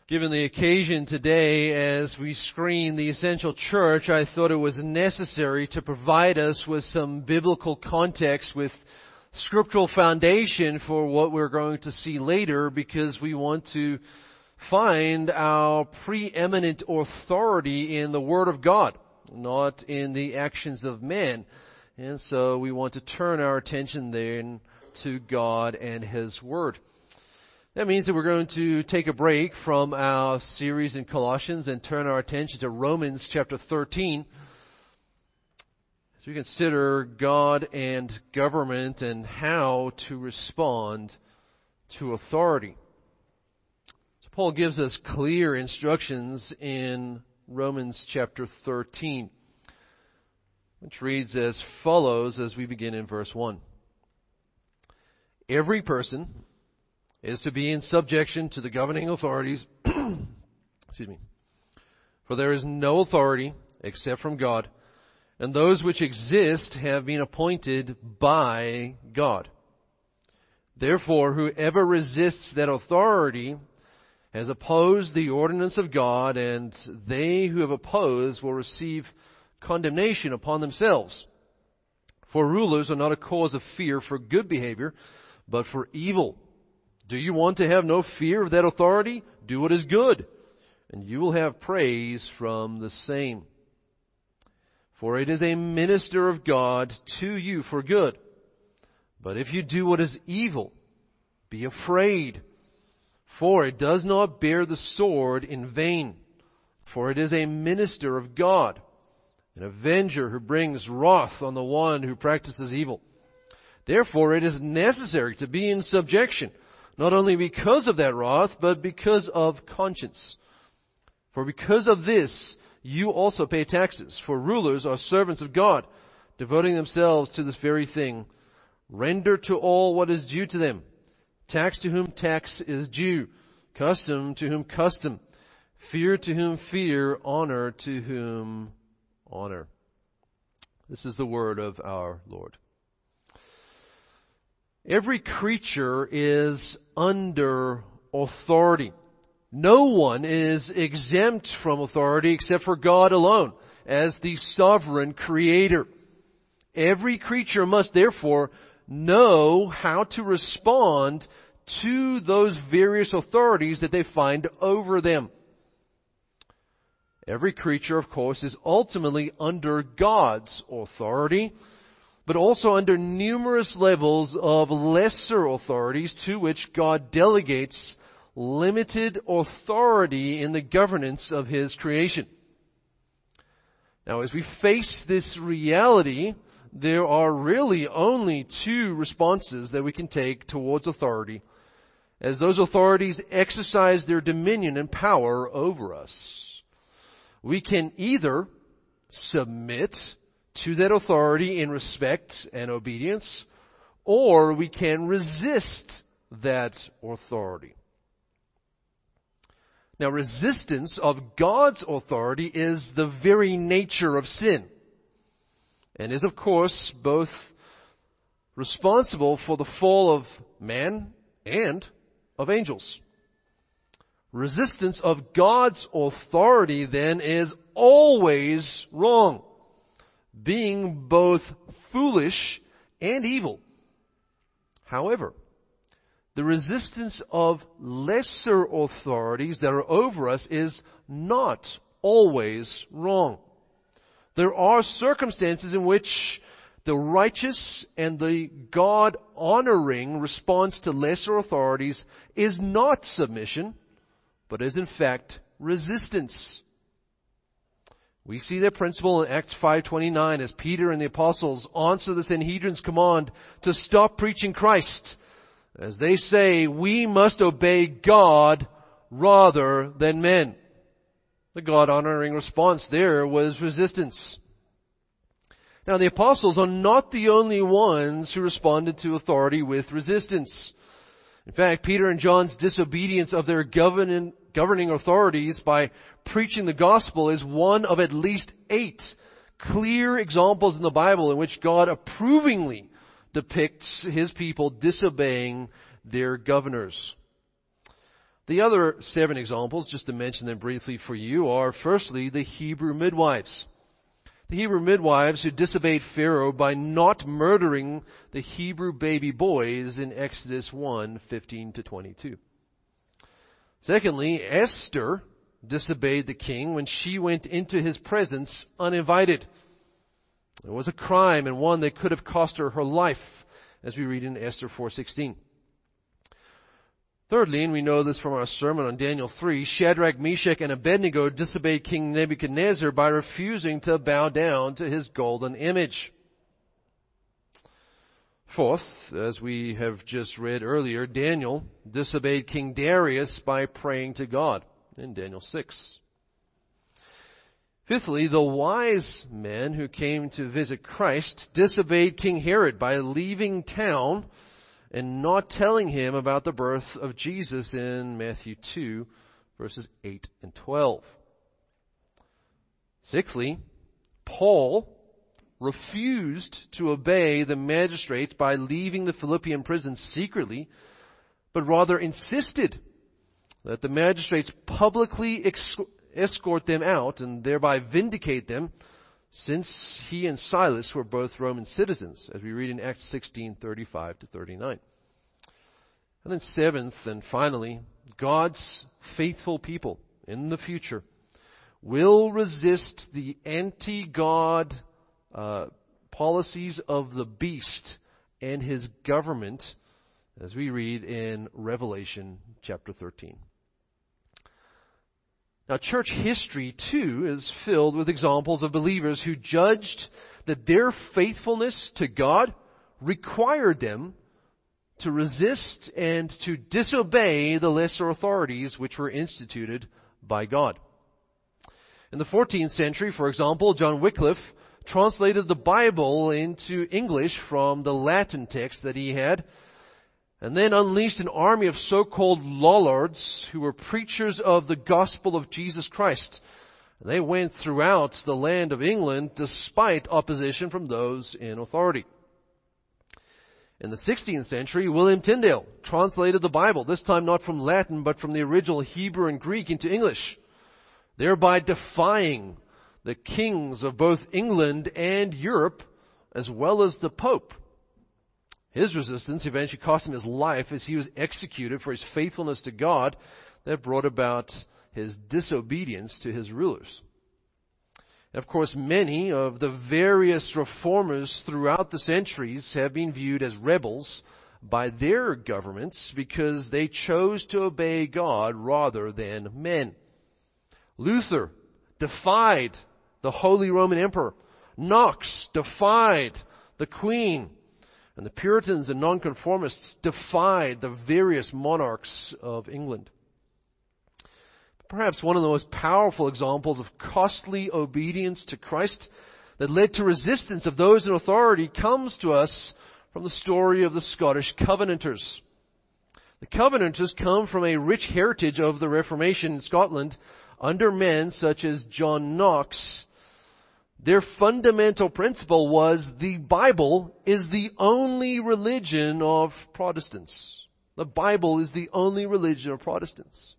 Given the occasion today as we screen the essential church, I thought it was necessary to provide us with some biblical context with scriptural foundation for what we're going to see later, because we want to find our preeminent authority in the Word of God, not in the actions of men. And so we want to turn our attention then to God and His Word. That means that we're going to take a break from our series in Colossians and turn our attention to Romans chapter 13 as we consider God and government and how to respond to authority. So Paul gives us clear instructions in Romans chapter 13, which reads as follows as we begin in verse 1. Every person is to be in subjection to the governing authorities. Excuse me. For there is no authority except from God, and those which exist have been appointed by God. Therefore, whoever resists that authority has opposed the ordinance of God, and they who have opposed will receive condemnation upon themselves. For rulers are not a cause of fear for good behavior, but for evil. Do you want to have no fear of that authority? Do what is good, and you will have praise from the same. For it is a minister of God to you for good. But if you do what is evil, be afraid, for it does not bear the sword in vain. For it is a minister of God, an avenger who brings wrath on the one who practices evil. Therefore it is necessary to be in subjection, not only because of that wrath, but because of conscience. For because of this, you also pay taxes, for rulers are servants of God, devoting themselves to this very thing. Render to all what is due to them. Tax to whom tax is due. Custom to whom custom. Fear to whom fear. Honor to whom honor. This is the word of our Lord. Every creature is under authority. No one is exempt from authority except for God alone as the sovereign creator. Every creature must therefore know how to respond to those various authorities that they find over them. Every creature, of course, is ultimately under God's authority, but also under numerous levels of lesser authorities to which God delegates limited authority in the governance of His creation. Now, as we face this reality, there are really only two responses that we can take towards authority, as those authorities exercise their dominion and power over us. We can either submit to that authority in respect and obedience, or we can resist that authority. Now, resistance of God's authority is the very nature of sin, and is, of course, both responsible for the fall of man and of angels. Resistance of God's authority, then, is always wrong, being both foolish and evil. However, the resistance of lesser authorities that are over us is not always wrong. There are circumstances in which the righteous and the God-honoring response to lesser authorities is not submission, but is in fact resistance. We see that principle in Acts 5:29 as Peter and the apostles answer the Sanhedrin's command to stop preaching Christ, as they say, we must obey God rather than men. The God-honoring response there was resistance. Now, the apostles are not the only ones who responded to authority with resistance. In fact, Peter and John's disobedience of their governing authorities by preaching the gospel is one of at least 8 clear examples in the Bible in which God approvingly depicts His people disobeying their governors. The other 7 examples, just to mention them briefly for you, are firstly the Hebrew midwives. The Hebrew midwives who disobeyed Pharaoh by not murdering the Hebrew baby boys in Exodus 1:15-22. Secondly, Esther disobeyed the king when she went into his presence uninvited. It was a crime, and one that could have cost her her life, as we read in Esther 4:16. Thirdly, and we know this from our sermon on Daniel 3, Shadrach, Meshach, and Abednego disobeyed King Nebuchadnezzar by refusing to bow down to his golden image. Fourth, as we have just read earlier, Daniel disobeyed King Darius by praying to God in Daniel 6. Fifthly, the wise men who came to visit Christ disobeyed King Herod by leaving town and not telling him about the birth of Jesus in Matthew 2, verses 8 and 12. Sixthly, Paul refused to obey the magistrates by leaving the Philippian prison secretly, but rather insisted that the magistrates publicly escort them out and thereby vindicate them, since he and Silas were both Roman citizens, as we read in Acts 16:35-39. And then seventh and finally, God's faithful people in the future will resist the anti-God policies of the beast and his government, as we read in Revelation chapter 13. Now, church history, too, is filled with examples of believers who judged that their faithfulness to God required them to resist and to disobey the lesser authorities which were instituted by God. In the 14th century, for example, John Wycliffe translated the Bible into English from the Latin text that he had, and then unleashed an army of so-called Lollards who were preachers of the gospel of Jesus Christ. And they went throughout the land of England despite opposition from those in authority. In the 16th century, William Tyndale translated the Bible, this time not from Latin but from the original Hebrew and Greek into English, thereby defying the kings of both England and Europe, as well as the Pope. His resistance eventually cost him his life as he was executed for his faithfulness to God that brought about his disobedience to his rulers. And of course, many of the various reformers throughout the centuries have been viewed as rebels by their governments because they chose to obey God rather than men. Luther defied the Holy Roman Emperor. Knox defied the Queen. And the Puritans and nonconformists defied the various monarchs of England. Perhaps one of the most powerful examples of costly obedience to Christ that led to resistance of those in authority comes to us from the story of the Scottish Covenanters. The Covenanters come from a rich heritage of the Reformation in Scotland under men such as John Knox. Their fundamental principle was the Bible is the only religion of Protestants. The Bible is the only religion of Protestants.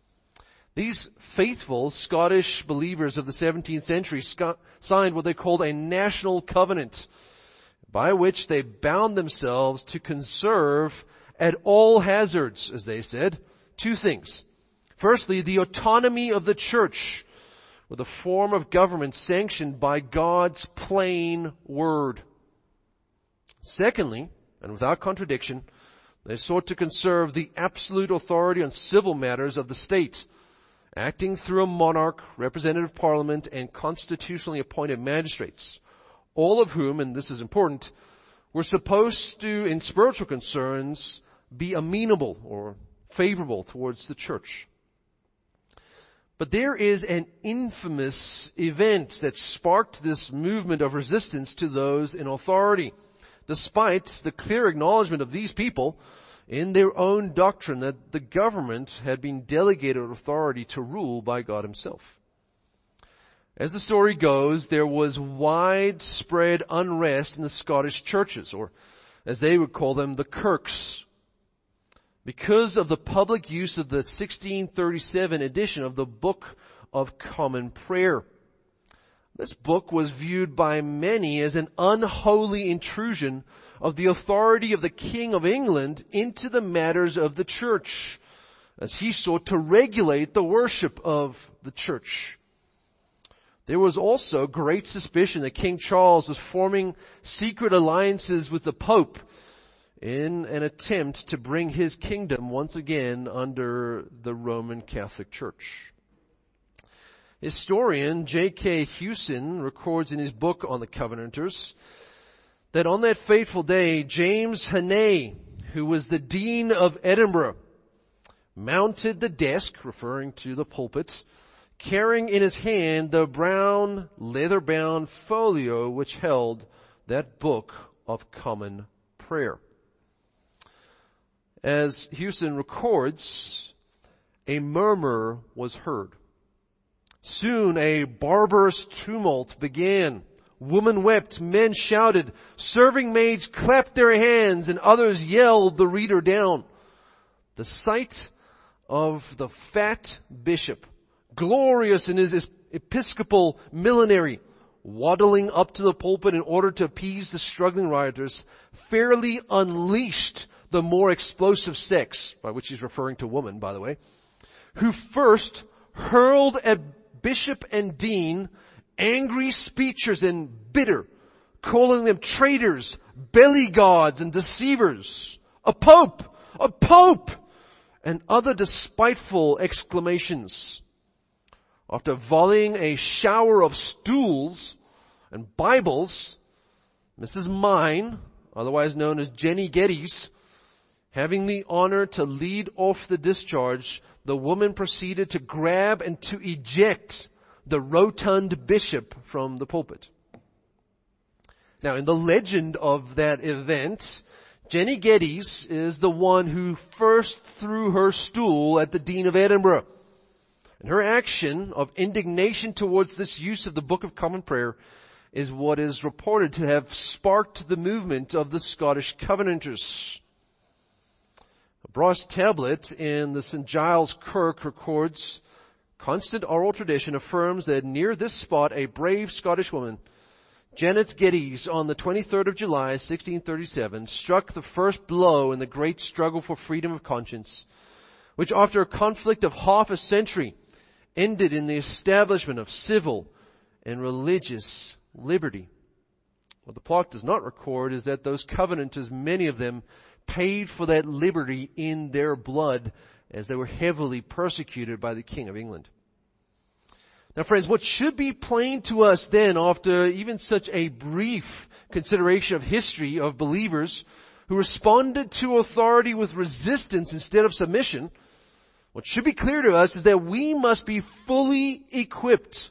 These faithful Scottish believers of the 17th century signed what they called a national covenant, by which they bound themselves to conserve at all hazards, as they said, 2 things. Firstly, the autonomy of the church, with a form of government sanctioned by God's plain word. Secondly, and without contradiction, they sought to conserve the absolute authority on civil matters of the state, acting through a monarch, representative parliament, and constitutionally appointed magistrates, all of whom, and this is important, were supposed to, in spiritual concerns, be amenable or favorable towards the church. But there is an infamous event that sparked this movement of resistance to those in authority, despite the clear acknowledgement of these people in their own doctrine that the government had been delegated authority to rule by God himself. As the story goes, there was widespread unrest in the Scottish churches, or as they would call them, the kirks. because of the public use of the 1637 edition of the Book of Common Prayer. This book was viewed by many as an unholy intrusion of the authority of the King of England into the matters of the church, as he sought to regulate the worship of the church. There was also great suspicion that King Charles was forming secret alliances with the Pope in an attempt to bring his kingdom once again under the Roman Catholic Church. Historian J.K. Hewson records in his book on the Covenanters that on that fateful day, James Hannay, who was the Dean of Edinburgh, mounted the desk, referring to the pulpit, carrying in his hand the brown leather-bound folio which held that Book of Common Prayer. As Hewson records, a murmur was heard. Soon a barbarous tumult began. Women wept, men shouted, serving maids clapped their hands, and others yelled the reader down. The sight of the fat bishop, glorious in his episcopal millinery, waddling up to the pulpit in order to appease the struggling rioters, fairly unleashed the more explosive sex, by which he's referring to woman, by the way, who first hurled at bishop and dean angry speeches and bitter, calling them traitors, belly gods, and deceivers. A pope! A pope! And other despiteful exclamations. After volleying a shower of stools and Bibles, Mrs. Mine, otherwise known as Jenny Geddes, having the honor to lead off the discharge, the woman proceeded to grab and to eject the rotund bishop from the pulpit. Now, in the legend of that event, Jenny Geddes is the one who first threw her stool at the Dean of Edinburgh. And her action of indignation towards this use of the Book of Common Prayer is what is reported to have sparked the movement of the Scottish Covenanters. A brass tablet in the St. Giles Kirk records, constant oral tradition affirms that near this spot a brave Scottish woman, Janet Geddes, on the 23rd of July, 1637, struck the first blow in the great struggle for freedom of conscience, which after a conflict of half a century ended in the establishment of civil and religious liberty. What the plot does not record is that those Covenanters, many of them, paid for that liberty in their blood as they were heavily persecuted by the King of England. Now friends, what should be plain to us then, after even such a brief consideration of history of believers who responded to authority with resistance instead of submission, what should be clear to us is that we must be fully equipped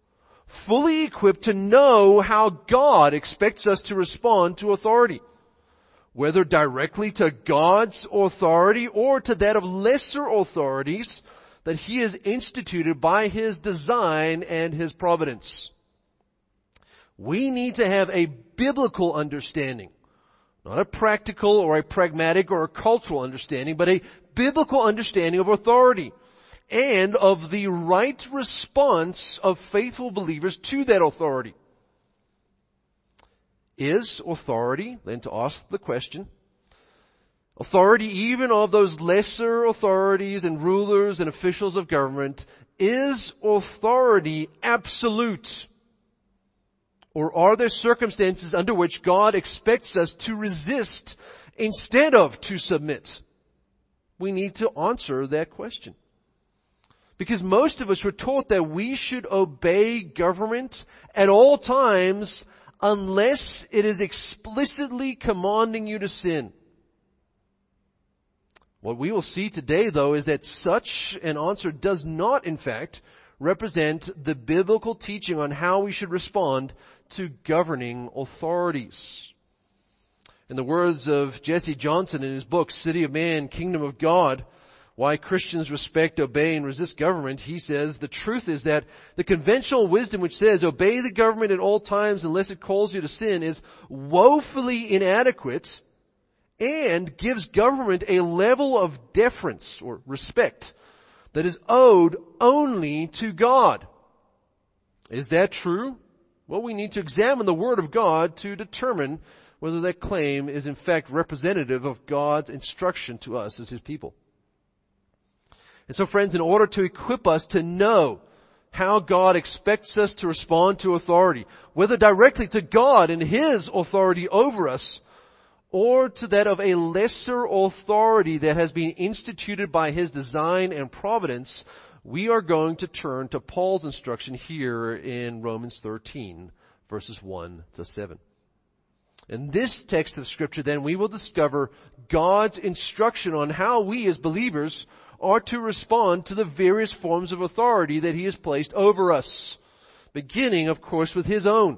to know how God expects us to respond to authority, whether directly to God's authority or to that of lesser authorities that He has instituted by His design and His providence. We need to have a biblical understanding, not a practical or a pragmatic or a cultural understanding, but a biblical understanding of authority and of the right response of faithful believers to that authority. Is authority, then to ask the question, authority even of those lesser authorities and rulers and officials of government, is authority absolute? Or are there circumstances under which God expects us to resist instead of to submit? We need to answer that question. Because most of us were taught that we should obey government at all times unless it is explicitly commanding you to sin. What we will see today, though, is that such an answer does not, in fact, represent the biblical teaching on how we should respond to governing authorities. In the words of Jesse Johnson in his book, City of Man, Kingdom of God, Why Christians Respect, Obey, and Resist Government, he says, the truth is that the conventional wisdom which says, obey the government at all times unless it calls you to sin, is woefully inadequate and gives government a level of deference or respect that is owed only to God. Is that true? Well, we need to examine the Word of God to determine whether that claim is in fact representative of God's instruction to us as His people. And so friends, in order to equip us to know how God expects us to respond to authority, whether directly to God and His authority over us, or to that of a lesser authority that has been instituted by His design and providence, we are going to turn to Paul's instruction here in Romans 13, verses 1 to 7. In this text of Scripture, then, we will discover God's instruction on how we as believers are to respond to the various forms of authority that He has placed over us, beginning, of course, with His own.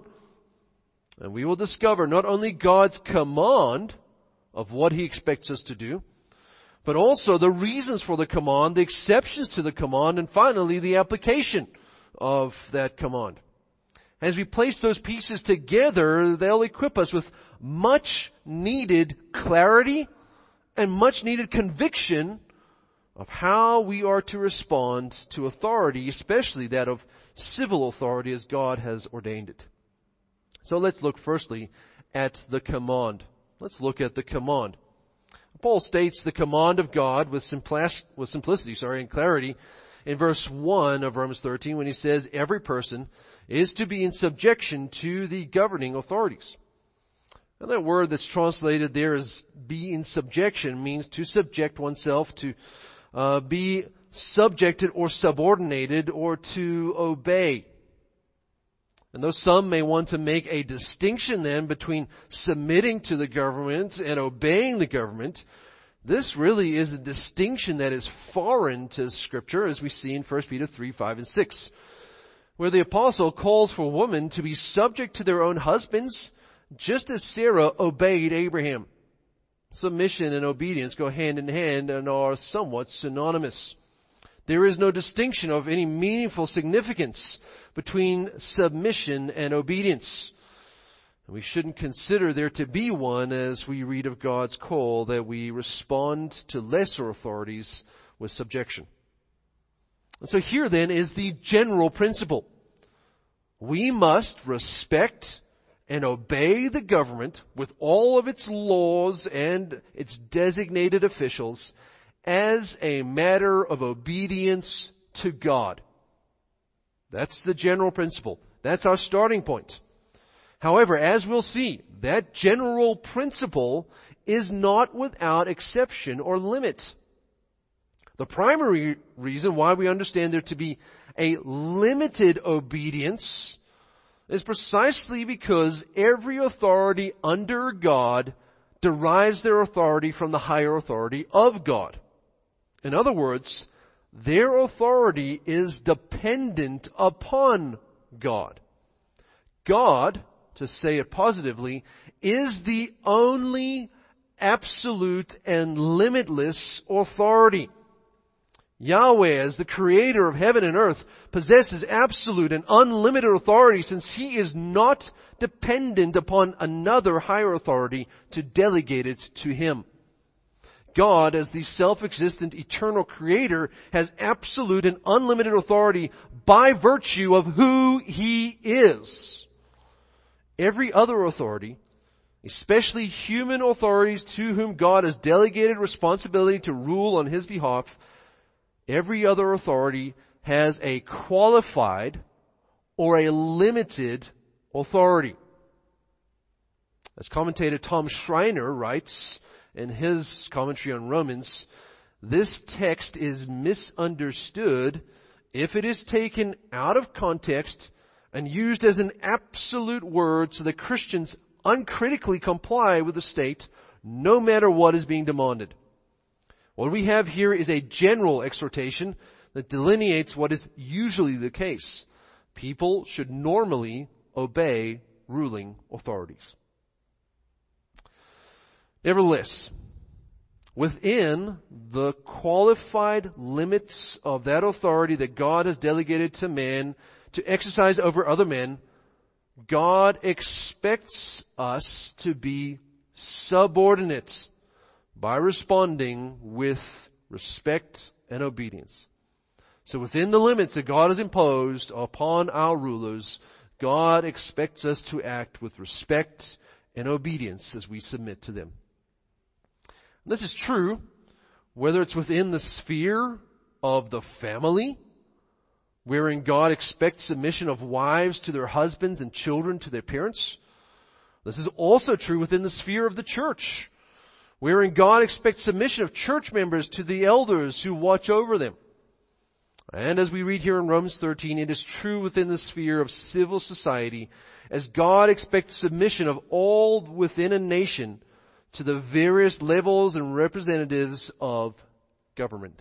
And we will discover not only God's command of what He expects us to do, but also the reasons for the command, the exceptions to the command, and finally the application of that command. As we place those pieces together, they'll equip us with much needed clarity and much needed conviction of how we are to respond to authority, especially that of civil authority as God has ordained it. So let's look firstly at the command. Let's look at the command. Paul states the command of God with simplicity and clarity in verse 1 of Romans 13 when he says every person is to be in subjection to the governing authorities. And that word that's translated there as be in subjection means to subject oneself, to be subjected or subordinated, or to obey. And though some may want to make a distinction then between submitting to the government and obeying the government, this really is a distinction that is foreign to Scripture, as we see in 1 Peter 3, 5, and 6, where the apostle calls for women to be subject to their own husbands, just as Sarah obeyed Abraham. Submission and obedience go hand in hand and are somewhat synonymous. There is no distinction of any meaningful significance between submission and obedience. We shouldn't consider there to be one as we read of God's call that we respond to lesser authorities with subjection. And so here then is the general principle. We must respect and obey the government with all of its laws and its designated officials as a matter of obedience to God. That's the general principle. That's our starting point. However, as we'll see, that general principle is not without exception or limit. The primary reason why we understand there to be a limited obedience is precisely because every authority under God derives their authority from the higher authority of God. In other words, their authority is dependent upon God. God, to say it positively, is the only absolute and limitless authority. Yahweh, as the creator of heaven and earth, possesses absolute and unlimited authority since He is not dependent upon another higher authority to delegate it to Him. God, as the self-existent eternal creator, has absolute and unlimited authority by virtue of who He is. Every other authority, especially human authorities to whom God has delegated responsibility to rule on His behalf, every other authority has a qualified or a limited authority. As commentator Tom Schreiner writes in his commentary on Romans, this text is misunderstood if it is taken out of context and used as an absolute word so that Christians uncritically comply with the state no matter what is being demanded. What we have here is a general exhortation that delineates what is usually the case. People should normally obey ruling authorities. Nevertheless, within the qualified limits of that authority that God has delegated to man to exercise over other men, God expects us to be subordinate by responding with respect and obedience. So within the limits that God has imposed upon our rulers, God expects us to act with respect and obedience as we submit to them. And this is true whether it's within the sphere of the family, wherein God expects submission of wives to their husbands and children to their parents. This is also true within the sphere of the church, wherein God expects submission of church members to the elders who watch over them. And as we read here in Romans 13, it is true within the sphere of civil society, as God expects submission of all within a nation to the various levels and representatives of government.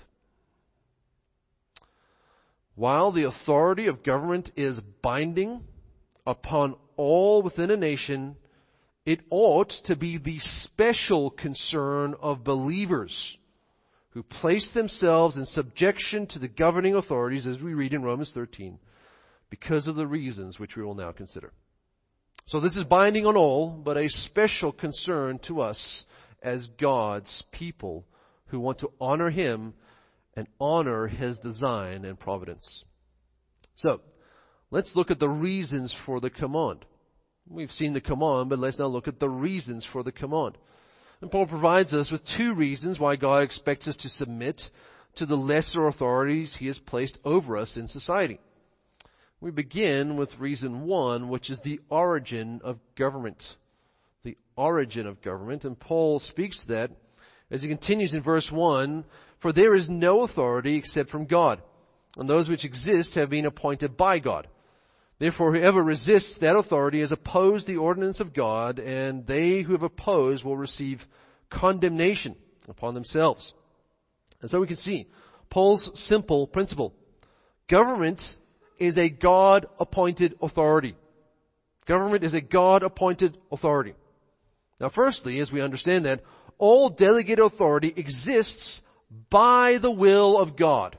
While the authority of government is binding upon all within a nation, it ought to be the special concern of believers who place themselves in subjection to the governing authorities, as we read in Romans 13, because of the reasons which we will now consider. So this is binding on all, but a special concern to us as God's people who want to honor Him and honor His design and providence. So, let's look at the reasons for the command. We've seen the command, but let's now look at the reasons for the command. And Paul provides us with two reasons why God expects us to submit to the lesser authorities He has placed over us in society. We begin with reason one, which is the origin of government. The origin of government, and Paul speaks to that as he continues in verse 1, "For there is no authority except from God, and those which exist have been appointed by God. Therefore whoever resists that authority has opposed the ordinance of God, and they who have opposed will receive condemnation upon themselves." And so we can see Paul's simple principle. Government is a God-appointed authority. Government is a God-appointed authority. Now firstly, as we understand that, all delegated authority exists by the will of God.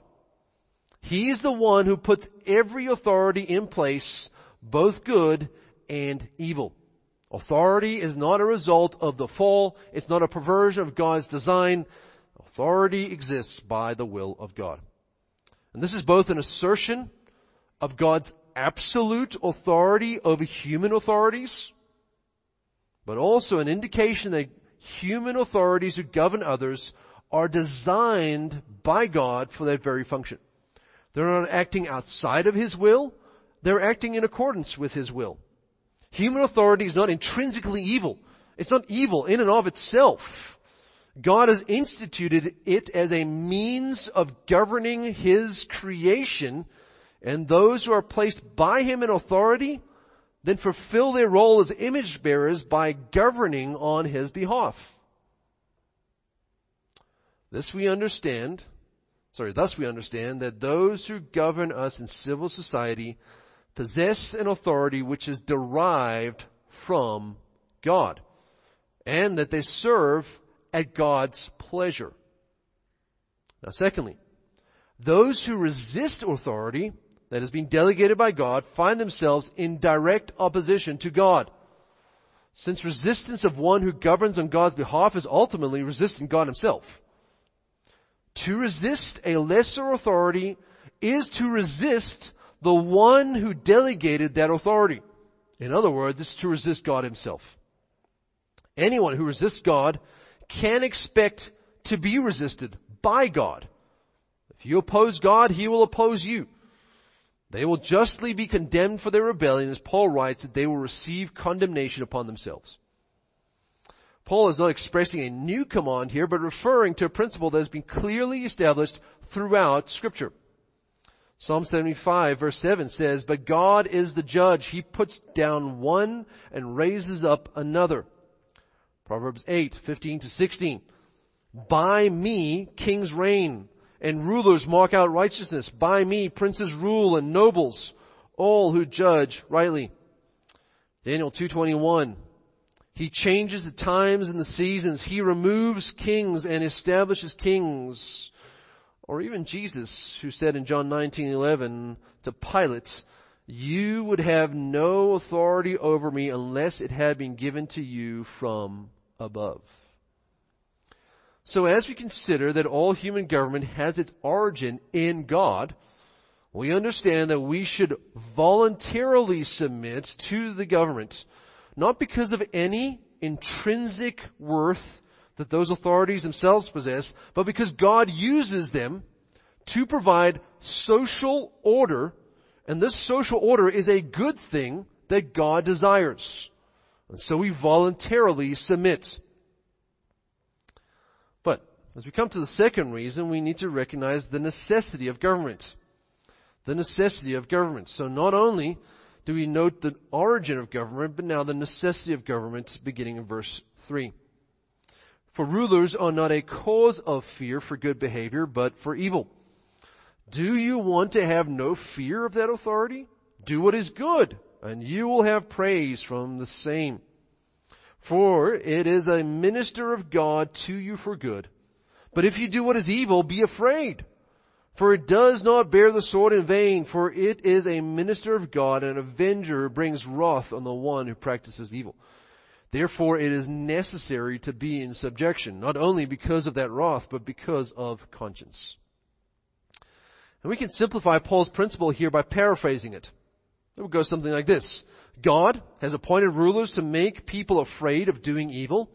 He is the one who puts every authority in place, both good and evil. Authority is not a result of the fall. It's not a perversion of God's design. Authority exists by the will of God. And this is both an assertion of God's absolute authority over human authorities, but also an indication that human authorities who govern others are designed by God for that very function. They're not acting outside of His will. They're acting in accordance with His will. Human authority is not intrinsically evil. It's not evil in and of itself. God has instituted it as a means of governing His creation, and those who are placed by Him in authority then fulfill their role as image bearers by governing on His behalf. Thus we understand that those who govern us in civil society possess an authority which is derived from God, and that they serve at God's pleasure. Now secondly, those who resist authority that has been delegated by God find themselves in direct opposition to God. Since resistance of one who governs on God's behalf is ultimately resisting God Himself. To resist a lesser authority is to resist the one who delegated that authority. In other words, it's to resist God Himself. Anyone who resists God can expect to be resisted by God. If you oppose God, He will oppose you. They will justly be condemned for their rebellion, as Paul writes that they will receive condemnation upon themselves. Paul is not expressing a new command here, but referring to a principle that has been clearly established throughout Scripture. Psalm 75 verse 7 says, "But God is the judge. He puts down one and raises up another." Proverbs 8:15-16. "By me kings reign, and rulers mark out righteousness. By me princes rule and nobles, all who judge rightly." Daniel 2:21. "He changes the times and the seasons. He removes kings and establishes kings." Or even Jesus, who said in John 19:11 to Pilate, "You would have no authority over me unless it had been given to you from above." So as we consider that all human government has its origin in God, we understand that we should voluntarily submit to the government, not because of any intrinsic worth that those authorities themselves possess, but because God uses them to provide social order, and this social order is a good thing that God desires. And so we voluntarily submit. But as we come to the second reason, we need to recognize the necessity of government. The necessity of government. So not only do we note the origin of government, but now the necessity of government beginning in verse 3. For rulers are not a cause of fear for good behavior, but for evil. Do you want to have no fear of that authority? Do what is good, and you will have praise from the same. For it is a minister of God to you for good. But if you do what is evil, be afraid. For it does not bear the sword in vain, for it is a minister of God, and an avenger who brings wrath on the one who practices evil. Therefore it is necessary to be in subjection, not only because of that wrath, but because of conscience. And we can simplify Paul's principle here by paraphrasing it. It would go something like this. God has appointed rulers to make people afraid of doing evil.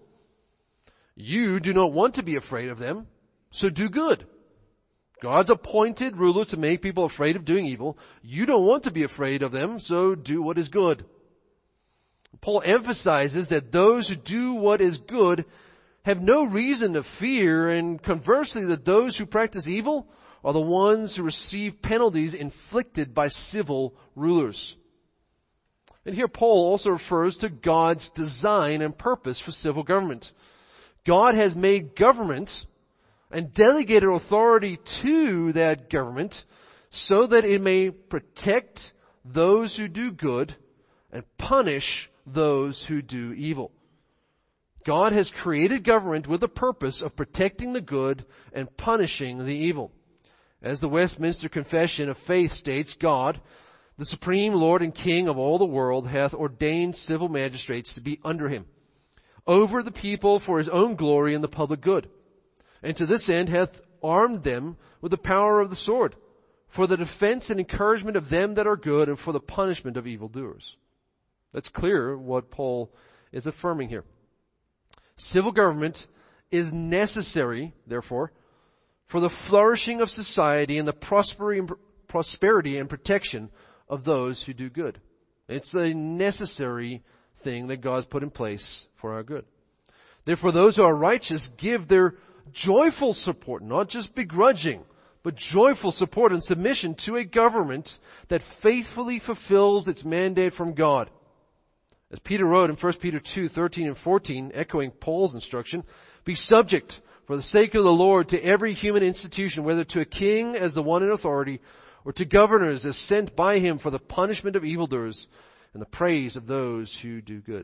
You do not want to be afraid of them, so do good. God's appointed rulers to make people afraid of doing evil. You don't want to be afraid of them, so do what is good. Paul emphasizes that those who do what is good have no reason to fear, and conversely that those who practice evil are the ones who receive penalties inflicted by civil rulers. And here Paul also refers to God's design and purpose for civil government. God has made government and delegated authority to that government so that it may protect those who do good and punish those who do evil. God has created government with the purpose of protecting the good and punishing the evil. As the Westminster Confession of Faith states, God, the supreme Lord and King of all the world, hath ordained civil magistrates to be under him, over the people for his own glory and the public good. And to this end hath armed them with the power of the sword, for the defense and encouragement of them that are good, and for the punishment of evildoers. That's clear what Paul is affirming here. Civil government is necessary, therefore, for the flourishing of society and the prosperity and protection of those who do good. It's a necessary thing that God's put in place for our good. Therefore, those who are righteous give their joyful support, not just begrudging, but joyful support and submission to a government that faithfully fulfills its mandate from God. As Peter wrote in 1 Peter 2:13 and 14, echoing Paul's instruction, be subject for the sake of the Lord to every human institution, whether to a king as the one in authority, or to governors as sent by him for the punishment of evildoers and the praise of those who do good.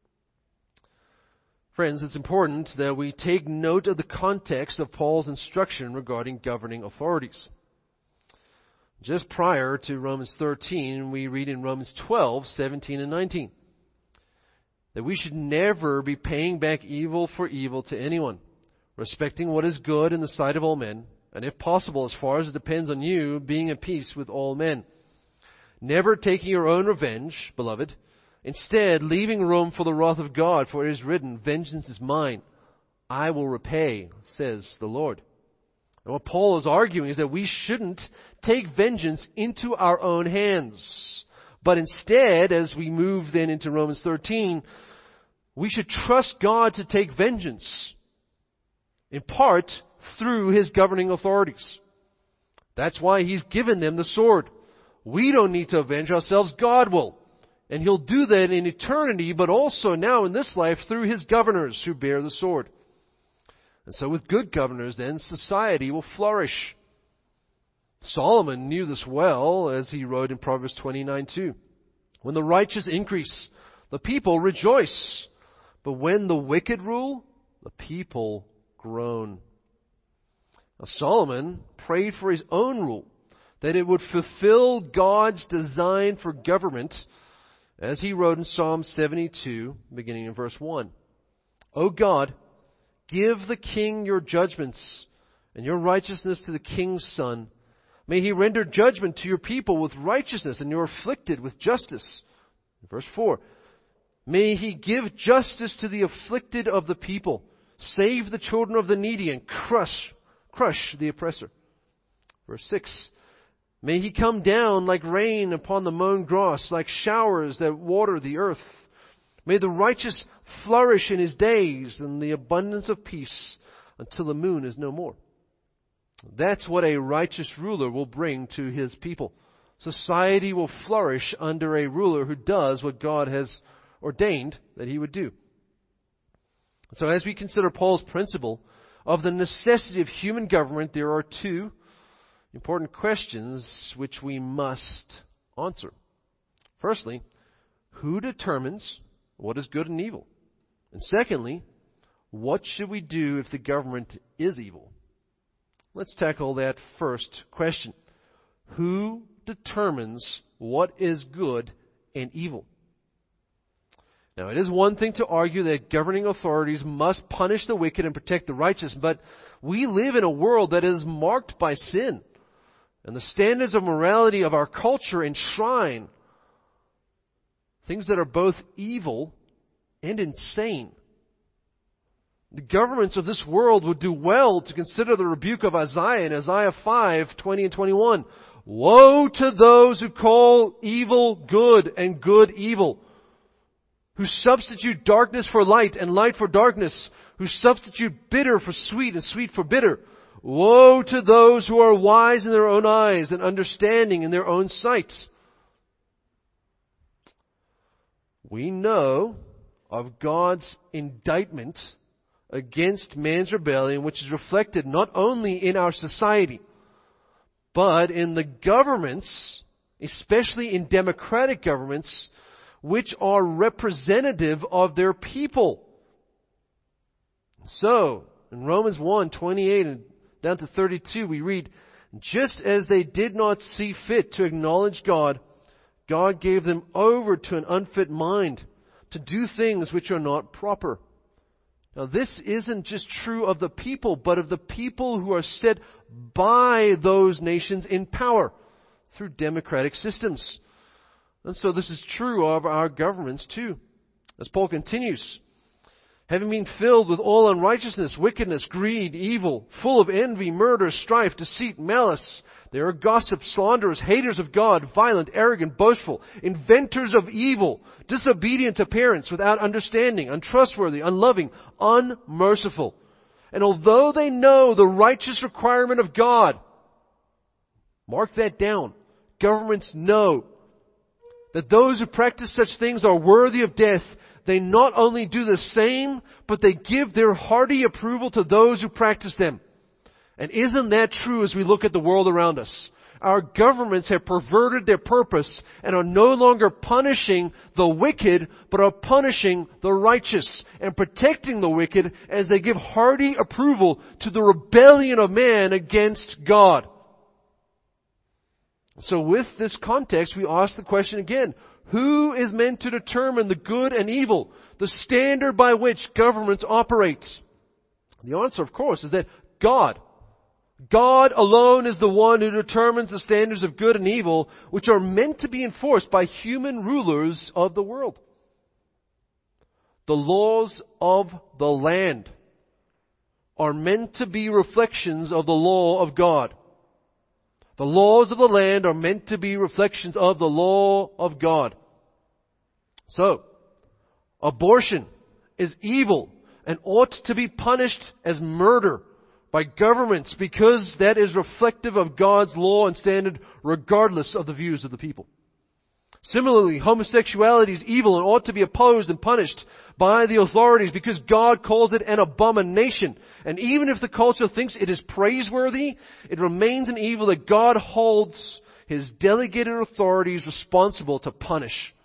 Friends, it's important that we take note of the context of Paul's instruction regarding governing authorities. Just prior to Romans 13, we read in Romans 12:17 and 19, that we should never be paying back evil for evil to anyone, respecting what is good in the sight of all men, and if possible, as far as it depends on you, being at peace with all men. Never taking your own revenge, beloved, instead leaving room for the wrath of God, for it is written, vengeance is mine, I will repay, says the Lord. And what Paul is arguing is that we shouldn't take vengeance into our own hands, but instead, as we move then into Romans 13, we should trust God to take vengeance, in part through his governing authorities. That's why he's given them the sword. We don't need to avenge ourselves, God will. And he'll do that in eternity, but also now in this life through his governors who bear the sword. And so with good governors, then society will flourish. Solomon knew this well, as he wrote in Proverbs 29:2. When the righteous increase, the people rejoice. But when the wicked rule, the people groan. Now Solomon prayed for his own rule, that it would fulfill God's design for government, as he wrote in Psalm 72, beginning in verse 1. O God, Give the king your judgments and your righteousness to the king's son. May he render judgment to your people with righteousness and your afflicted with justice. Verse 4. May he give justice to the afflicted of the people. Save the children of the needy and crush the oppressor. Verse 6. May he come down like rain upon the mown grass, like showers that water the earth. May the righteous flourish in his days and the abundance of peace until the moon is no more. That's what a righteous ruler will bring to his people. Society will flourish under a ruler who does what God has ordained that he would do. So as we consider Paul's principle of the necessity of human government, there are two important questions which we must answer. Firstly, who determines what is good and evil? And secondly, what should we do if the government is evil? Let's tackle that first question. Who determines what is good and evil? Now, it is one thing to argue that governing authorities must punish the wicked and protect the righteous, but we live in a world that is marked by sin. And the standards of morality of our culture enshrine things that are both evil and insane. The governments of this world would do well to consider the rebuke of Isaiah in Isaiah 5:20 and 21. Woe to those who call evil good and good evil, who substitute darkness for light and light for darkness, who substitute bitter for sweet and sweet for bitter. Woe to those who are wise in their own eyes and understanding in their own sight. We know of God's indictment against man's rebellion, which is reflected not only in our society, but in the governments, especially in democratic governments, which are representative of their people. So, in Romans 1:28 and down to 32, we read, just as they did not see fit to acknowledge God, God gave them over to an unfit mind to do things which are not proper. Now this isn't just true of the people, but of the people who are set by those nations in power through democratic systems. And so this is true of our governments too. As Paul continues, having been filled with all unrighteousness, wickedness, greed, evil, full of envy, murder, strife, deceit, malice. They are gossips, slanderers, haters of God, violent, arrogant, boastful, inventors of evil, disobedient to parents, without understanding, untrustworthy, unloving, unmerciful. And although they know the righteous requirement of God, mark that down. Governments know that those who practice such things are worthy of death. They not only do the same, but they give their hearty approval to those who practice them. And isn't that true as we look at the world around us? Our governments have perverted their purpose and are no longer punishing the wicked, but are punishing the righteous and protecting the wicked as they give hearty approval to the rebellion of man against God. So with this context, we ask the question again, who is meant to determine the good and evil, the standard by which governments operate? The answer, of course, is that God. God alone is the one who determines the standards of good and evil, which are meant to be enforced by human rulers of the world. The laws of the land are meant to be reflections of the law of God. The laws of the land are meant to be reflections of the law of God. So, abortion is evil and ought to be punished as murder by governments because that is reflective of God's law and standard regardless of the views of the people. Similarly, homosexuality is evil and ought to be opposed and punished by the authorities because God calls it an abomination. And even if the culture thinks it is praiseworthy, it remains an evil that God holds His delegated authorities responsible to punish.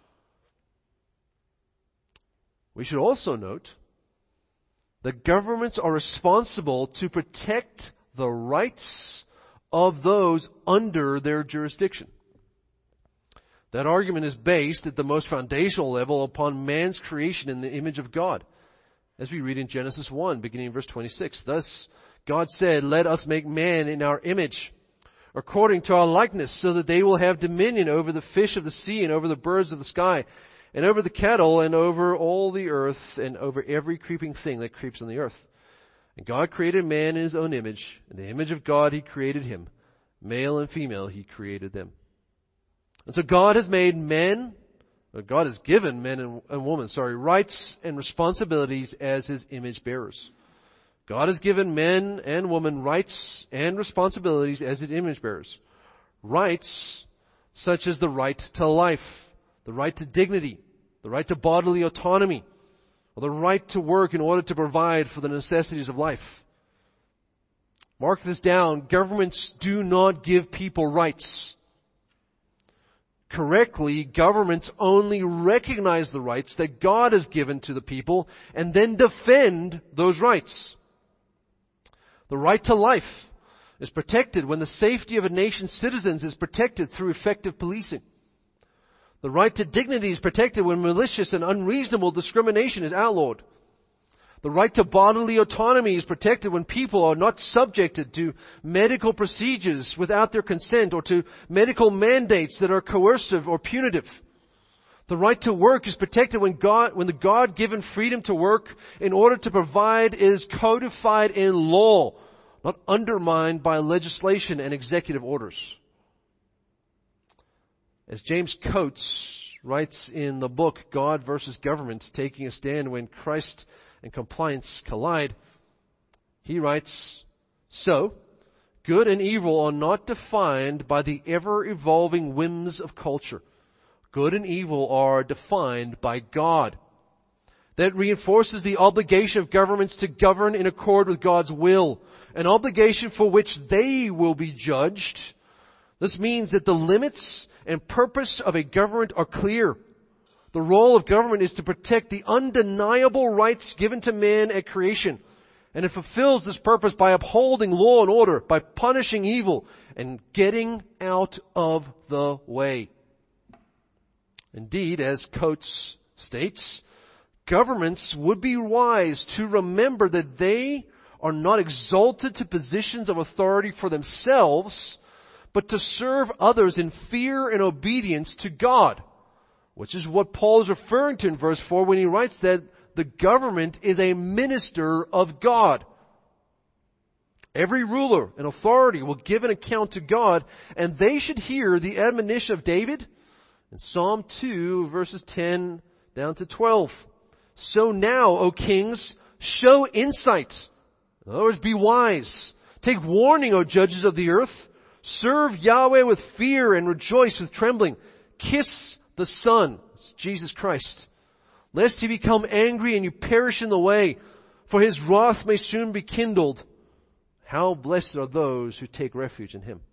We should also note that governments are responsible to protect the rights of those under their jurisdiction. That argument is based at the most foundational level upon man's creation in the image of God. As we read in Genesis 1, beginning in verse 26, thus God said, let us make man in our image, according to our likeness, so that they will have dominion over the fish of the sea and over the birds of the sky and over the cattle and over all the earth and over every creeping thing that creeps on the earth. And God created man in his own image. In the image of God he created him. Male and female he created them. And so God has made men, or God has given men and women, rights and responsibilities as his image bearers. God has given men and women rights and responsibilities as his image bearers. Rights such as the right to life, the right to dignity, the right to bodily autonomy, or the right to work in order to provide for the necessities of life. Mark this down. Governments do not give people rights. Correctly, governments only recognize the rights that God has given to the people and then defend those rights. The right to life is protected when the safety of a nation's citizens is protected through effective policing. The right to dignity is protected when malicious and unreasonable discrimination is outlawed. The right to bodily autonomy is protected when people are not subjected to medical procedures without their consent or to medical mandates that are coercive or punitive. The right to work is protected when the God-given freedom to work in order to provide is codified in law, not undermined by legislation and executive orders. As James Coates writes in the book, God versus Government, Taking a Stand When Christ and Compliance Collide, he writes, so, good and evil are not defined by the ever-evolving whims of culture. Good and evil are defined by God. That reinforces the obligation of governments to govern in accord with God's will, an obligation for which they will be judged. This means that the limits and purpose of a government are clear. The role of government is to protect the undeniable rights given to man at creation. And it fulfills this purpose by upholding law and order, by punishing evil, and getting out of the way. Indeed, as Coates states, governments would be wise to remember that they are not exalted to positions of authority for themselves, but to serve others in fear and obedience to God, which is what Paul is referring to in verse 4 when he writes that the government is a minister of God. Every ruler and authority will give an account to God, and they should hear the admonition of David in Psalm 2, verses 10 down to 12. So now, O kings, show insight. In other words, be wise. Take warning, O judges of the earth. Serve Yahweh with fear and rejoice with trembling. Kiss the Son, Jesus Christ, lest he become angry and you perish in the way, for his wrath may soon be kindled. How blessed are those who take refuge in him.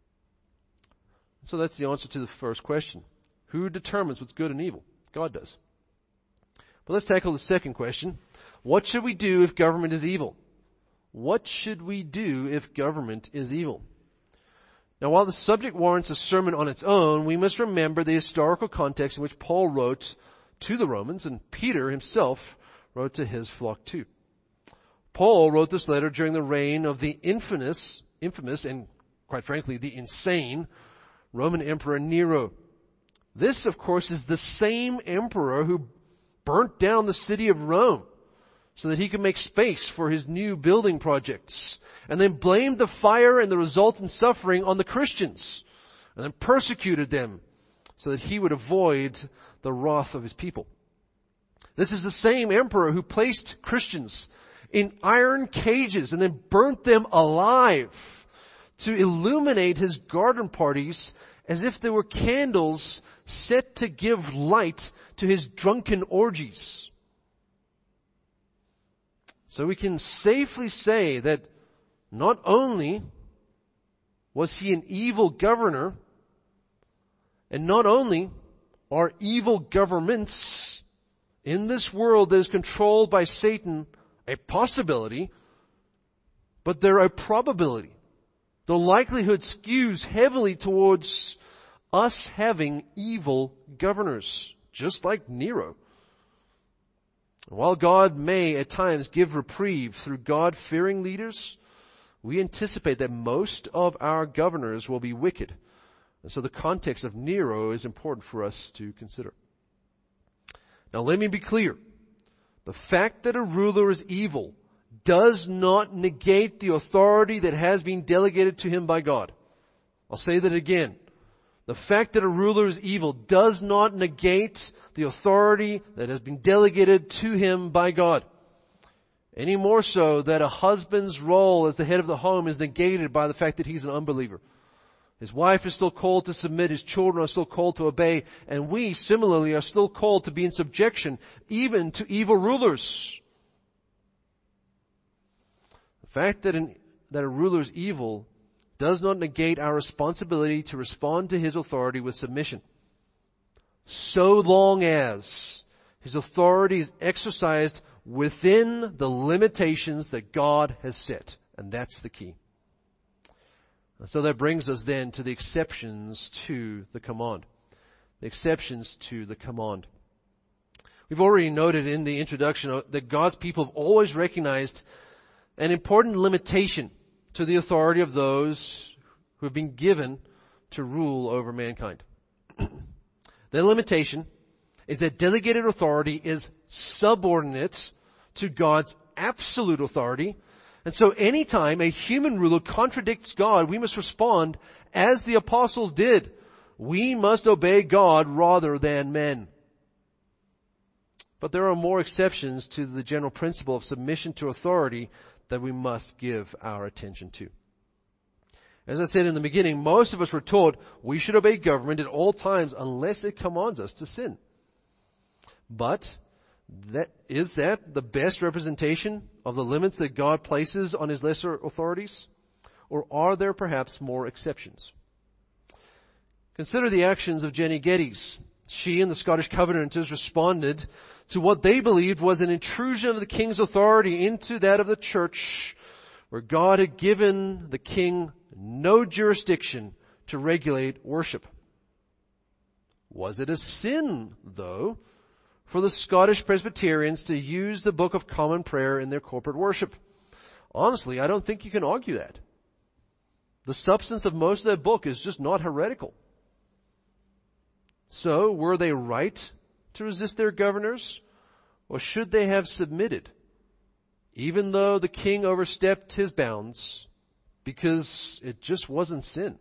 So that's the answer to the first question. Who determines what's good and evil? God does. But let's tackle the second question. What should we do if government is evil? What should we do if government is evil? Now, while the subject warrants a sermon on its own, we must remember the historical context in which Paul wrote to the Romans and Peter himself wrote to his flock too. Paul wrote this letter during the reign of the infamous and, quite frankly, the insane Roman Emperor Nero. This, of course, is the same emperor who burnt down the city of Rome so that he could make space for his new building projects, and then blamed the fire and the resultant suffering on the Christians, and then persecuted them so that he would avoid the wrath of his people. This is the same emperor who placed Christians in iron cages and then burnt them alive to illuminate his garden parties as if they were candles set to give light to his drunken orgies. So we can safely say that not only was he an evil governor, and not only are evil governments in this world that is controlled by Satan a possibility, but they're a probability. The likelihood skews heavily towards us having evil governors, just like Nero. While God may at times give reprieve through God-fearing leaders, we anticipate that most of our governors will be wicked. And so the context of Nero is important for us to consider. Now let me be clear. The fact that a ruler is evil does not negate the authority that has been delegated to him by God. I'll say that again. The fact that a ruler is evil does not negate the authority that has been delegated to him by God. Any more so that a husband's role as the head of the home is negated by the fact that he's an unbeliever. His wife is still called to submit, his children are still called to obey, and we similarly are still called to be in subjection even to evil rulers. The fact that a ruler is evil does not negate our responsibility to respond to his authority with submission, so long as his authority is exercised within the limitations that God has set. And that's the key. So that brings us then to the exceptions to the command. The exceptions to the command. We've already noted in the introduction that God's people have always recognized an important limitation to the authority of those who have been given to rule over mankind. The limitation is that delegated authority is subordinate to God's absolute authority. And so anytime a human ruler contradicts God, we must respond as the apostles did. We must obey God rather than men. But there are more exceptions to the general principle of submission to authority that we must give our attention to. As I said in the beginning, most of us were taught we should obey government at all times unless it commands us to sin. But is that the best representation of the limits that God places on his lesser authorities? Or are there perhaps more exceptions? Consider the actions of Jenny Geddes. She and the Scottish Covenanters responded to what they believed was an intrusion of the king's authority into that of the church, where God had given the king no jurisdiction to regulate worship. Was it a sin, though, for the Scottish Presbyterians to use the Book of Common Prayer in their corporate worship? Honestly, I don't think you can argue that. The substance of most of that book is just not heretical. So, were they right to resist their governors, or should they have submitted, even though the king overstepped his bounds, because it just wasn't sin?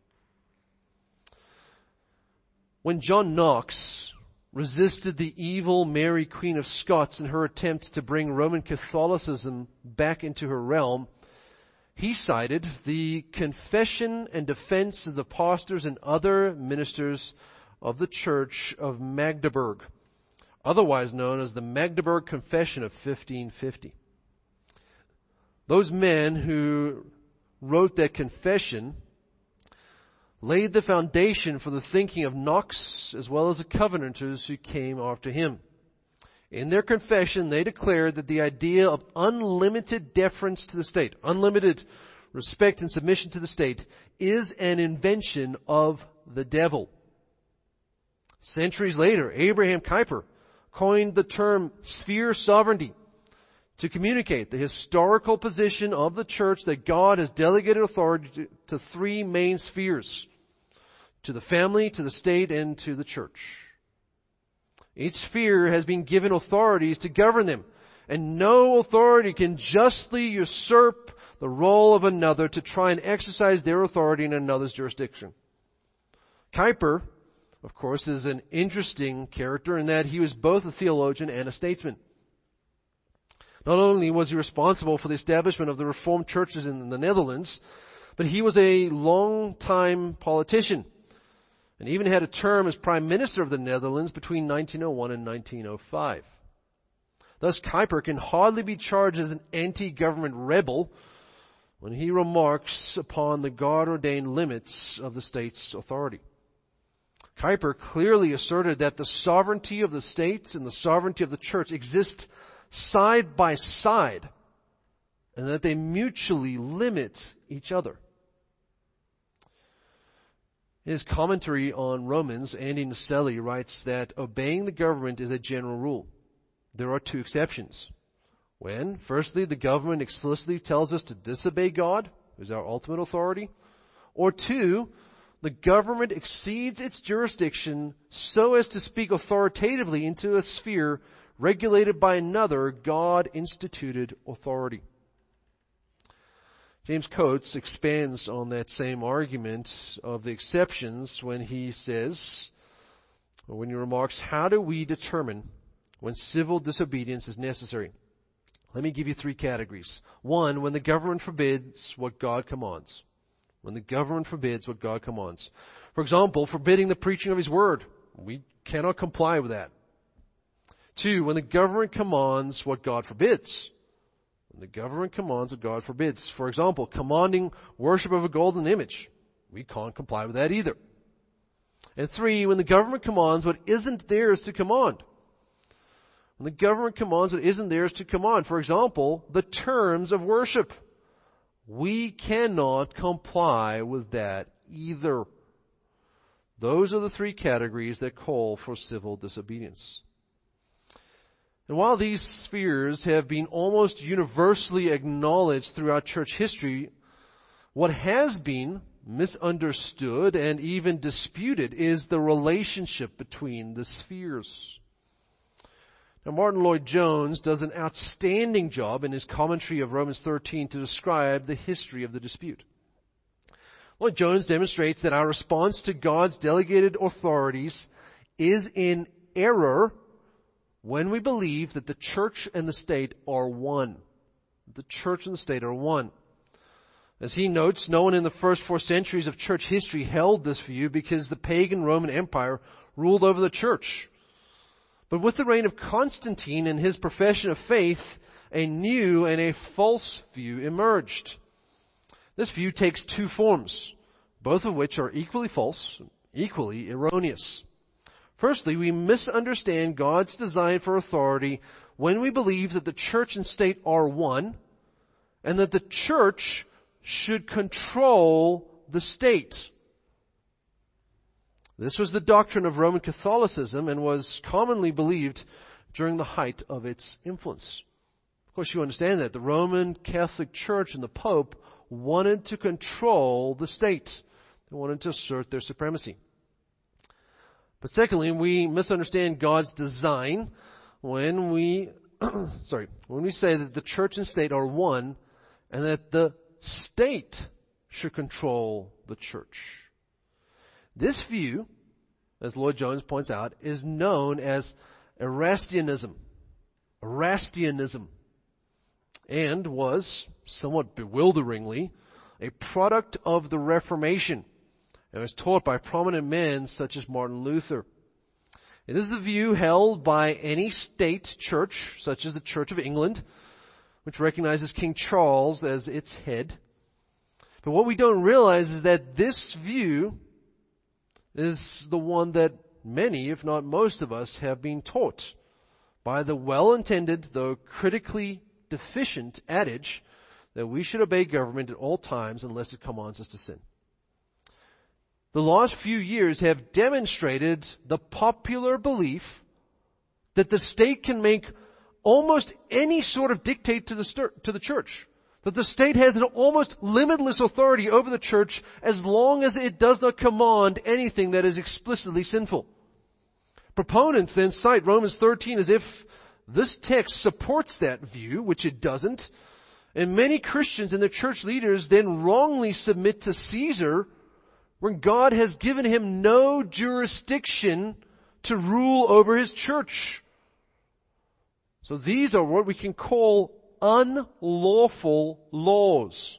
When John Knox resisted the evil Mary, Queen of Scots, in her attempt to bring Roman Catholicism back into her realm, he cited the confession and defense of the pastors and other ministers of the Church of Magdeburg, otherwise known as the Magdeburg Confession of 1550. Those men who wrote that confession laid the foundation for the thinking of Knox as well as the Covenanters who came after him. In their confession, they declared that the idea of unlimited deference to the state, unlimited respect and submission to the state, is an invention of the devil. Centuries later, Abraham Kuyper coined the term sphere sovereignty to communicate the historical position of the church that God has delegated authority to three main spheres: to the family, to the state, and to the church. Each sphere has been given authorities to govern them, and no authority can justly usurp the role of another to try and exercise their authority in another's jurisdiction. Kuyper, of course, is an interesting character in that he was both a theologian and a statesman. Not only was he responsible for the establishment of the Reformed churches in the Netherlands, but he was a long-time politician and even had a term as Prime Minister of the Netherlands between 1901 and 1905. Thus, Kuyper can hardly be charged as an anti-government rebel when he remarks upon the God-ordained limits of the state's authority. Kuyper clearly asserted that the sovereignty of the state and the sovereignty of the church exist side by side, and that they mutually limit each other. In his commentary on Romans, Andy Naselli writes that obeying the government is a general rule, there are two exceptions. When, firstly, the government explicitly tells us to disobey God, who's our ultimate authority, or two, the government exceeds its jurisdiction so as to speak authoritatively into a sphere regulated by another God-instituted authority. James Coates expands on that same argument of the exceptions when he says, or when he remarks, how do we determine when civil disobedience is necessary? Let me give you three categories. One, when the government forbids what God commands. When the government forbids what God commands. For example, forbidding the preaching of His Word. We cannot comply with that. Two, when the government commands what God forbids. When the government commands what God forbids. For example, commanding worship of a golden image. We can't comply with that either. And three, when the government commands what isn't theirs to command. When the government commands what isn't theirs to command. For example, the terms of worship. We cannot comply with that either. Those are the three categories that call for civil disobedience. And while these spheres have been almost universally acknowledged throughout church history, what has been misunderstood and even disputed is the relationship between the spheres. Now, Martin Lloyd-Jones does an outstanding job in his commentary of Romans 13 to describe the history of the dispute. Lloyd-Jones demonstrates that our response to God's delegated authorities is in error when we believe that the church and the state are one. The church and the state are one. As he notes, no one in the first 4 centuries of church history held this view because the pagan Roman Empire ruled over the church. But with the reign of Constantine and his profession of faith, a new and a false view emerged. This view takes two forms, both of which are equally false, equally erroneous. Firstly, we misunderstand God's design for authority when we believe that the church and state are one, and that the church should control the state. This was the doctrine of Roman Catholicism and was commonly believed during the height of its influence. Of course, you understand that the Roman Catholic Church and the Pope wanted to control the state. They wanted to assert their supremacy. But secondly, we misunderstand God's design when we say that the church and state are one and that the state should control the church. This view, as Lloyd-Jones points out, is known as Erastianism. Erastianism. And was, somewhat bewilderingly, a product of the Reformation. And was taught by prominent men such as Martin Luther. It is the view held by any state church, such as the Church of England, which recognizes King Charles as its head. But what we don't realize is that this view is the one that many, if not most of us, have been taught by the well-intended, though critically deficient adage that we should obey government at all times unless it commands us to sin. The last few years have demonstrated the popular belief that the state can make almost any sort of dictate to the church. That the state has an almost limitless authority over the church as long as it does not command anything that is explicitly sinful. Proponents then cite Romans 13 as if this text supports that view, which it doesn't. And many Christians and their church leaders then wrongly submit to Caesar when God has given him no jurisdiction to rule over his church. So these are what we can call unlawful laws.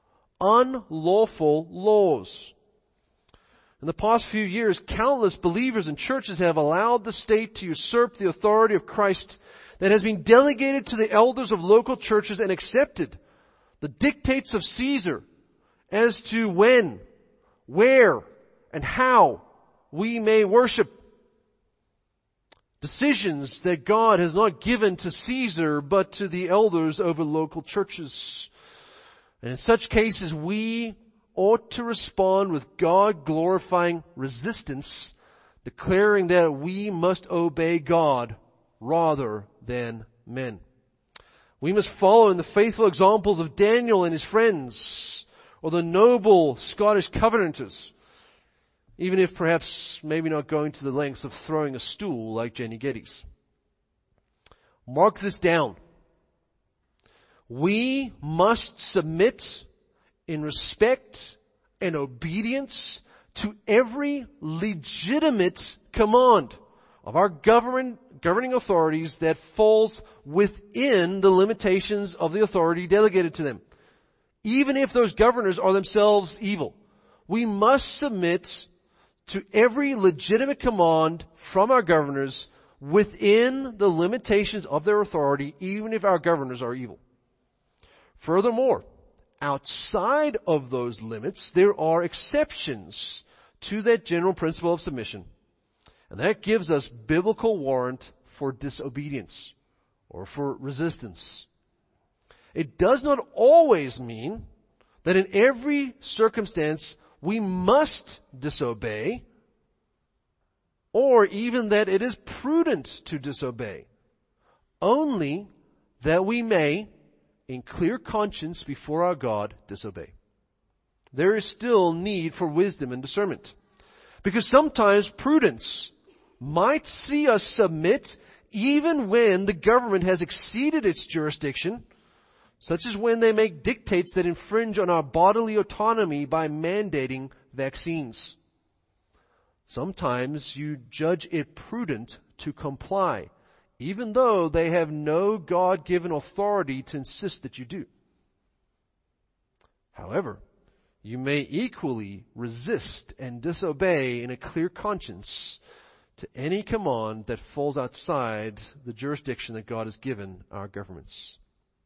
Unlawful laws. In the past few years, countless believers and churches have allowed the state to usurp the authority of Christ that has been delegated to the elders of local churches and accepted the dictates of Caesar as to when, where, and how we may worship. Decisions that God has not given to Caesar, but to the elders over local churches. And in such cases, we ought to respond with God-glorifying resistance, declaring that we must obey God rather than men. We must follow in the faithful examples of Daniel and his friends, or the noble Scottish Covenanters, even if perhaps maybe not going to the lengths of throwing a stool like Jenny Geddes. Mark this down. We must submit in respect and obedience to every legitimate command of our governing authorities that falls within the limitations of the authority delegated to them. Even if those governors are themselves evil, we must submit to every legitimate command from our governors within the limitations of their authority, even if our governors are evil. Furthermore, outside of those limits, there are exceptions to that general principle of submission. And that gives us biblical warrant for disobedience or for resistance. It does not always mean that in every circumstance we must disobey, or even that it is prudent to disobey. Only that we may, in clear conscience before our God, disobey. There is still need for wisdom and discernment. Because sometimes prudence might see us submit even when the government has exceeded its jurisdiction, such as when they make dictates that infringe on our bodily autonomy by mandating vaccines. Sometimes you judge it prudent to comply, even though they have no God-given authority to insist that you do. However, you may equally resist and disobey in a clear conscience to any command that falls outside the jurisdiction that God has given our governments.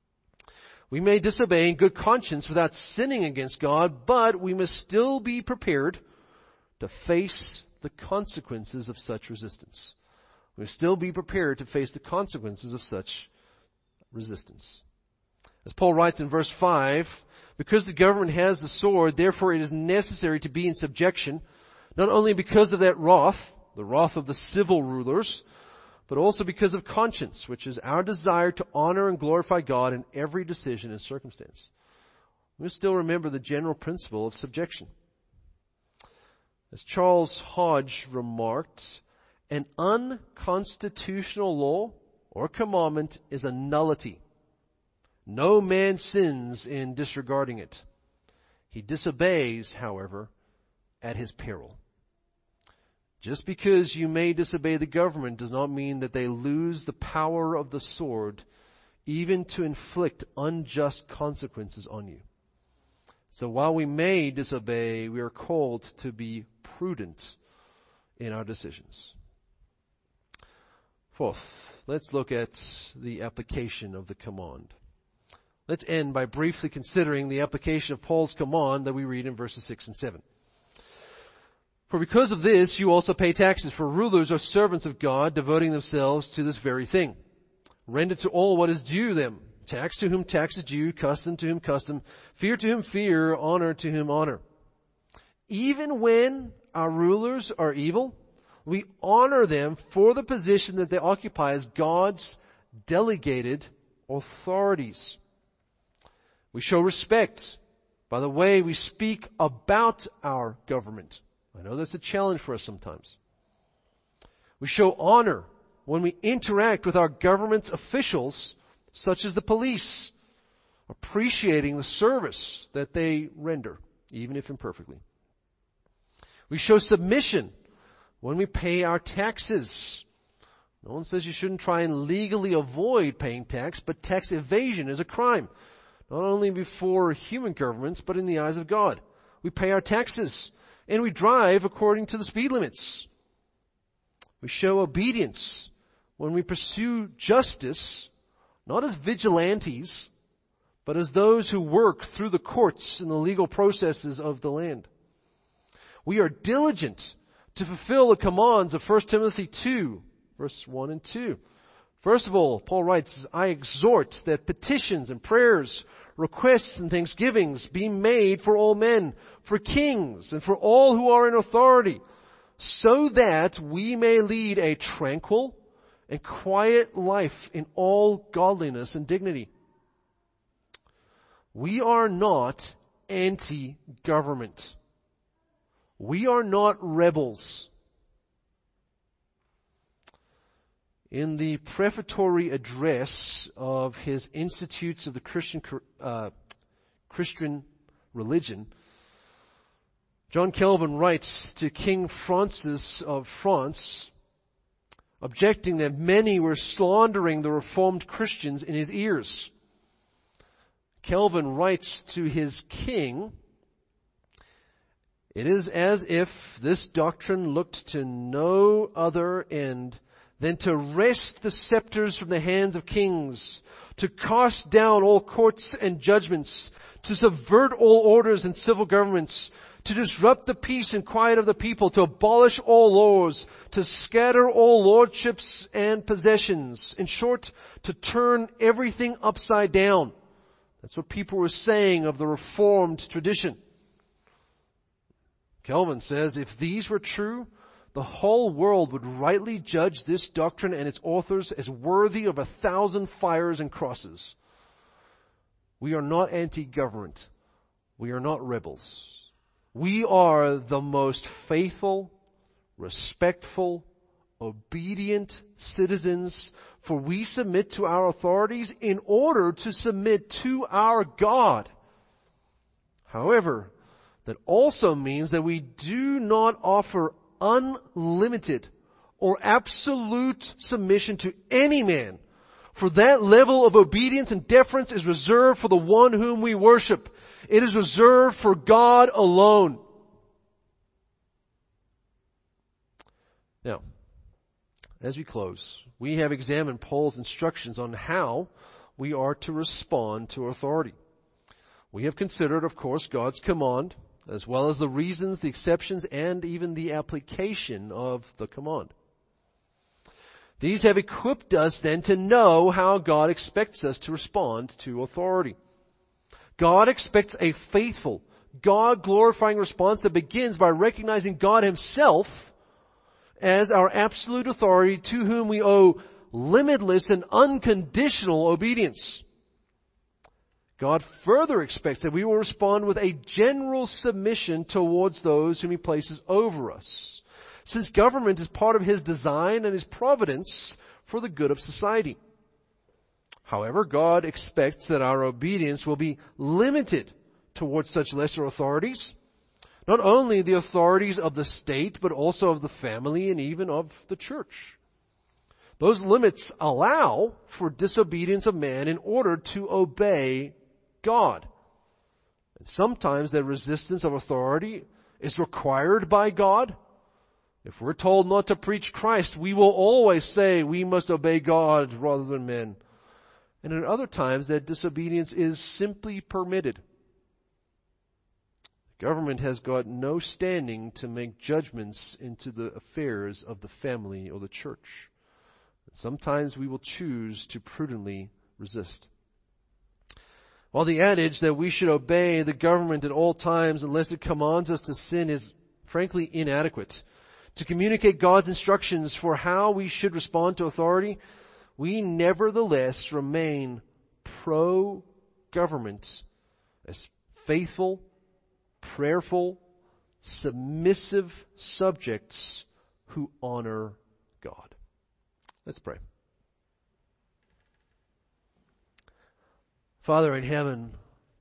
We may disobey in good conscience without sinning against God, but we must still be prepared to face the consequences of such resistance. We must still be prepared to face the consequences of such resistance. As Paul writes in verse 5, because the government has the sword, therefore it is necessary to be in subjection, not only because of that wrath, the wrath of the civil rulers, but also because of conscience, which is our desire to honor and glorify God in every decision and circumstance. We must still remember the general principle of subjection. As Charles Hodge remarked, an unconstitutional law or commandment is a nullity. No man sins in disregarding it. He disobeys, however, at his peril. Just because you may disobey the government does not mean that they lose the power of the sword, even to inflict unjust consequences on you. So while we may disobey, we are called to be prudent in our decisions. Fourth, let's look at the application of the command. Let's end by briefly considering the application of Paul's command that we read in verses 6 and 7. For because of this, you also pay taxes, for rulers are servants of God, devoting themselves to this very thing. Render to all what is due them. Tax to whom tax is due, custom to whom custom, fear to whom fear, honor to whom honor. Even when our rulers are evil, we honor them for the position that they occupy as God's delegated authorities. We show respect by the way we speak about our government. I know that's a challenge for us sometimes. We show honor when we interact with our government's officials, such as the police, appreciating the service that they render, even if imperfectly. We show submission when we pay our taxes. No one says you shouldn't try and legally avoid paying tax, but tax evasion is a crime, not only before human governments, but in the eyes of God. We pay our taxes, and we drive according to the speed limits. We show obedience when we pursue justice, not as vigilantes, but as those who work through the courts and the legal processes of the land. We are diligent to fulfill the commands of 1 Timothy 2, verse 1 and 2. First of all, Paul writes, I exhort that petitions and prayers, requests and thanksgivings be made for all men, for kings, and for all who are in authority, so that we may lead a tranquil and quiet life in all godliness and dignity. We are not anti-government. We are not rebels. In the prefatory address of his Institutes of the Christian Religion, John Calvin writes to King Francis of France, objecting that many were slandering the Reformed Christians in his ears. Calvin writes to his king, "It is as if this doctrine looked to no other end than to wrest the scepters from the hands of kings, to cast down all courts and judgments, to subvert all orders and civil governments, to disrupt the peace and quiet of the people, to abolish all laws, to scatter all lordships and possessions. In short, to turn everything upside down." That's what people were saying of the Reformed tradition. Calvin says, if these were true, the whole world would rightly judge this doctrine and its authors as worthy of 1,000 fires and crosses. We are not anti-government. We are not rebels. We are the most faithful, respectful, obedient citizens, for we submit to our authorities in order to submit to our God. However, that also means that we do not offer unlimited or absolute submission to any man, for that level of obedience and deference is reserved for the one whom we worship. It is reserved for God alone. Now, as we close, we have examined Paul's instructions on how we are to respond to authority. We have considered, of course, God's command, as well as the reasons, the exceptions, and even the application of the command. These have equipped us then to know how God expects us to respond to authority. God expects a faithful, God-glorifying response that begins by recognizing God Himself as our absolute authority to whom we owe limitless and unconditional obedience. God further expects that we will respond with a general submission towards those whom He places over us, since government is part of His design and His providence for the good of society. However, God expects that our obedience will be limited towards such lesser authorities, not only the authorities of the state, but also of the family and even of the church. Those limits allow for disobedience of man in order to obey God. And sometimes the resistance of authority is required by God. If we're told not to preach Christ, we will always say we must obey God rather than men. And at other times that disobedience is simply permitted. Government has got no standing to make judgments into the affairs of the family or the church. Sometimes we will choose to prudently resist. While the adage that we should obey the government at all times unless it commands us to sin is frankly inadequate to communicate God's instructions for how we should respond to authority, we nevertheless remain pro-government as faithful, prayerful, submissive subjects who honor God. Let's pray. Father in heaven,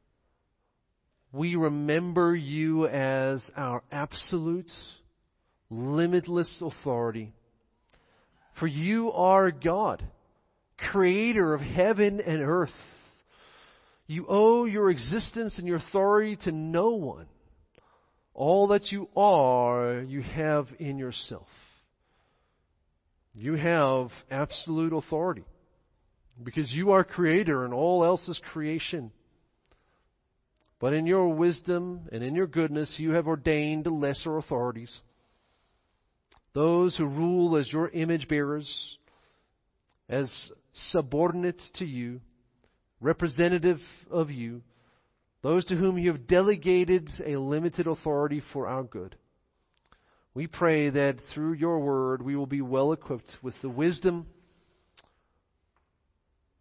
we remember You as our absolute, limitless authority. For You are God, creator of heaven and earth. You owe Your existence and Your authority to no one. All that You are, You have in Yourself. You have absolute authority because You are creator and all else is creation. But in Your wisdom and in Your goodness, You have ordained lesser authorities. Those who rule as Your image bearers, as subordinate to You, representative of You, those to whom You have delegated a limited authority for our good. We pray that through Your word we will be well equipped with the wisdom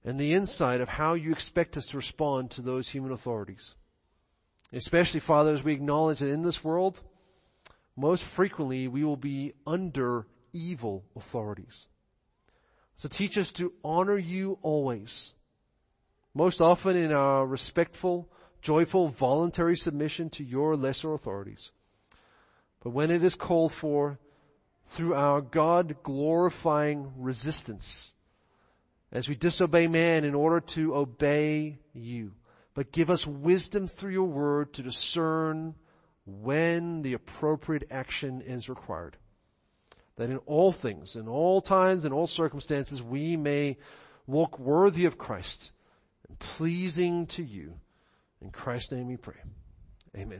and the insight of how you expect us to respond to those human authorities. Especially, Father, as we acknowledge that in this world, most frequently we will be under evil authorities. So teach us to honor you always, most often in our respectful, joyful, voluntary submission to your lesser authorities. But when it is called for, through our God-glorifying resistance, as we disobey man in order to obey you. But give us wisdom through your word to discern when the appropriate action is required. That in all things, in all times, in all circumstances, we may walk worthy of Christ and pleasing to you. In Christ's name we pray. Amen.